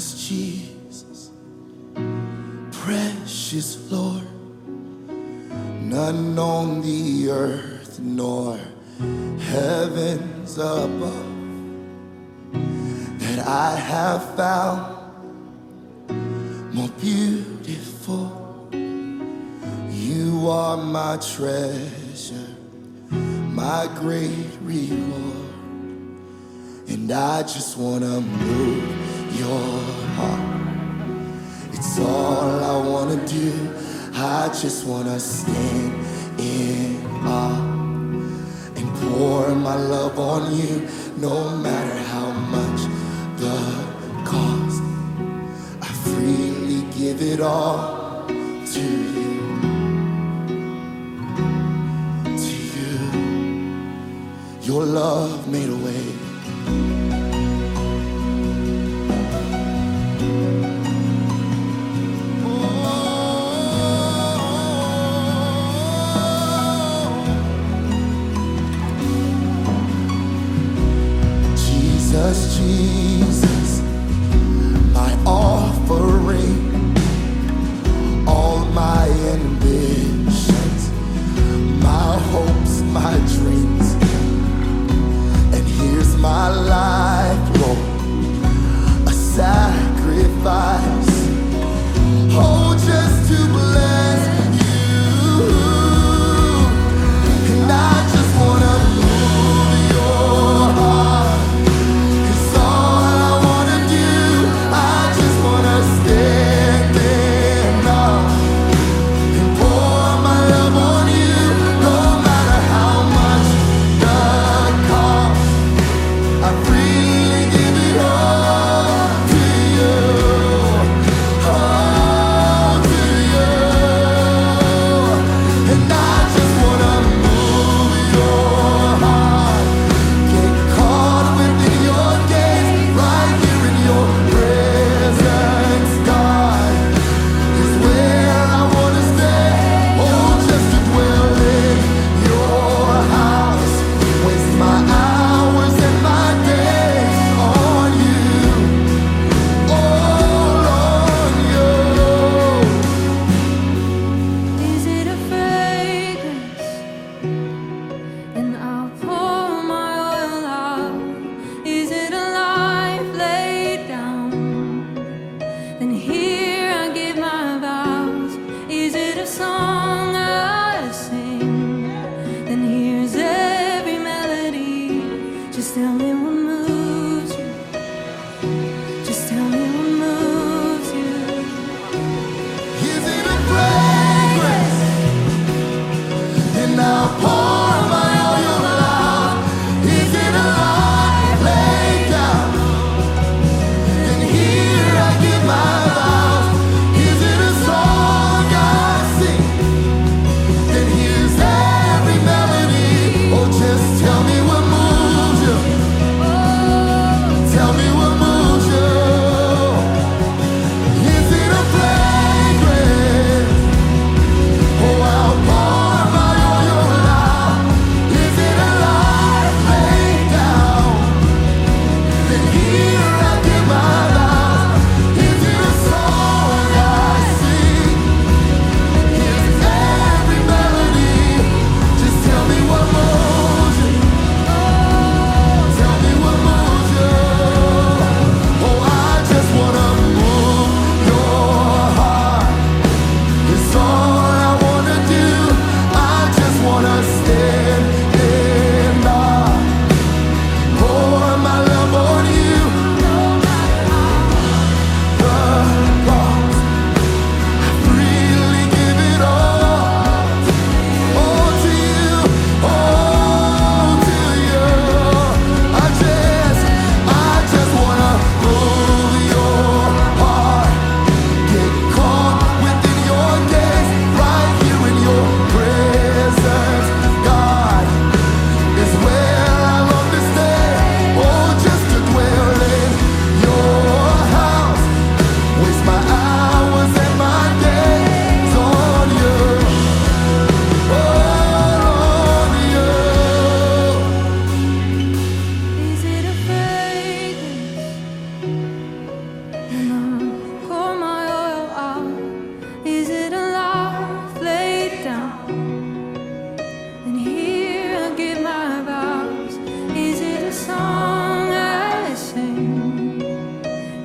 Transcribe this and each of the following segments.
Jesus, precious Lord, none on the earth nor heavens above that I have found more beautiful. You are my treasure, my great reward, and I just wanna move your heart. It's all I wanna do. I just wanna stand in awe and pour my love on you, no matter how much the cost. I freely give it all to you, to you. Your love made a way. Jesus, my offering, all my ambitions, my hopes, my dreams, and here's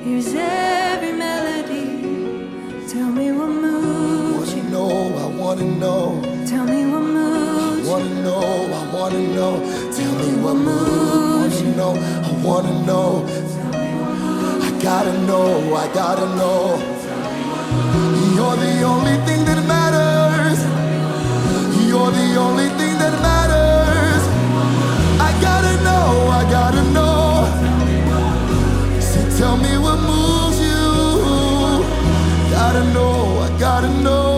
Here's every melody. Tell me what moves you. I wanna know. Tell me what moves you. I wanna know. Tell me what moves you. I wanna know. I gotta know. You're the only thing that matters. You're the only thing that matters. I gotta know. So tell me what moves you. Gotta know. I gotta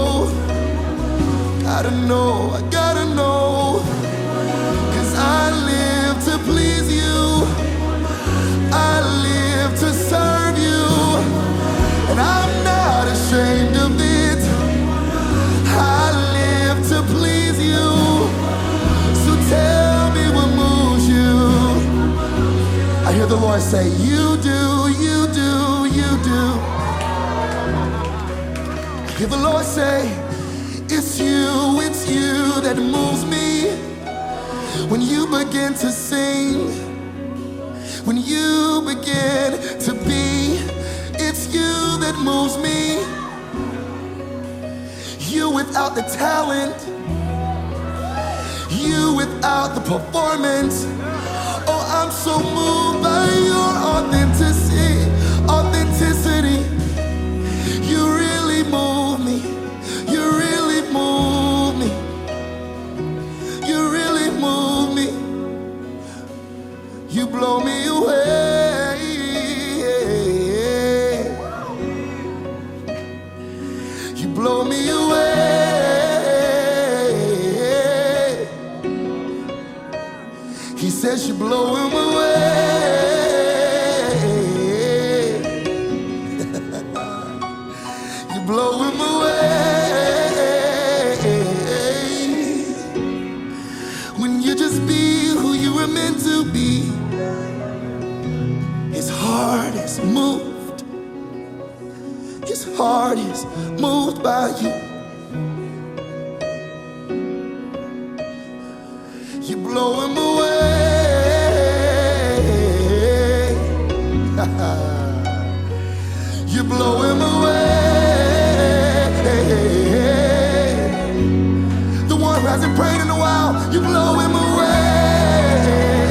know. 'Cause I live to please you. I live to serve you. And I'm not ashamed of it. I live to please you. So tell me what moves you. I hear the Lord say, you do. I hear the Lord say, it's you that moves me. When you begin to sing, when you begin to be, it's you that moves me. You without the talent, you without the performance. Oh, I'm so moved by your authenticity. You really move me. You really move me. You really move me. You blow me away. You blow me away. He says you blow him away. You blow him away. When you just be who you were meant to be. His heart is moved. His heart is moved by you. You blow him away. You blow him away. The one who hasn't prayed in a while, you blow him away.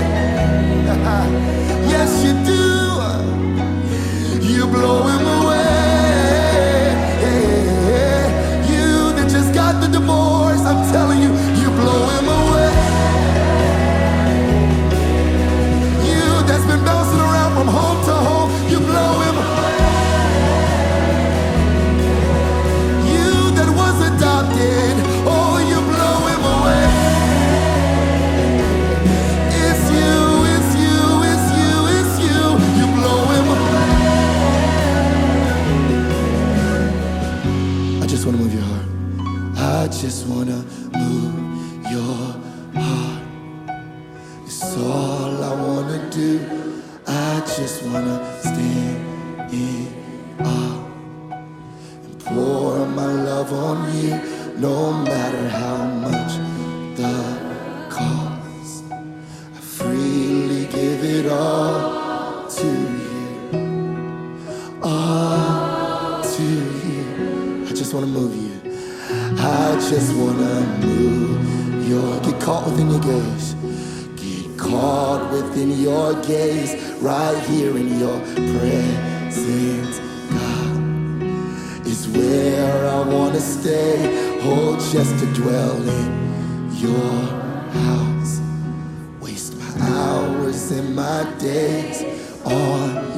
Yes, you do. You blow him away. You that just got the divorce, I'm telling you, you blow him away. You that's been bouncing around from home to home, you blow him away. You that was adopted, oh, you blow him away. It's you. You blow him away. I just wanna move your heart. I just wanna move your heart. It's all I wanna do. I just wanna stand in awe and pour my love on you, no matter how much the cost. I freely give it all to you, all to you. I just wanna move you. I just wanna move your. Get caught within your gaze. Get caught within your gaze. Right here in your presence, God, is where I wanna stay. Oh, just to dwell in your house. Waste my hours and my days on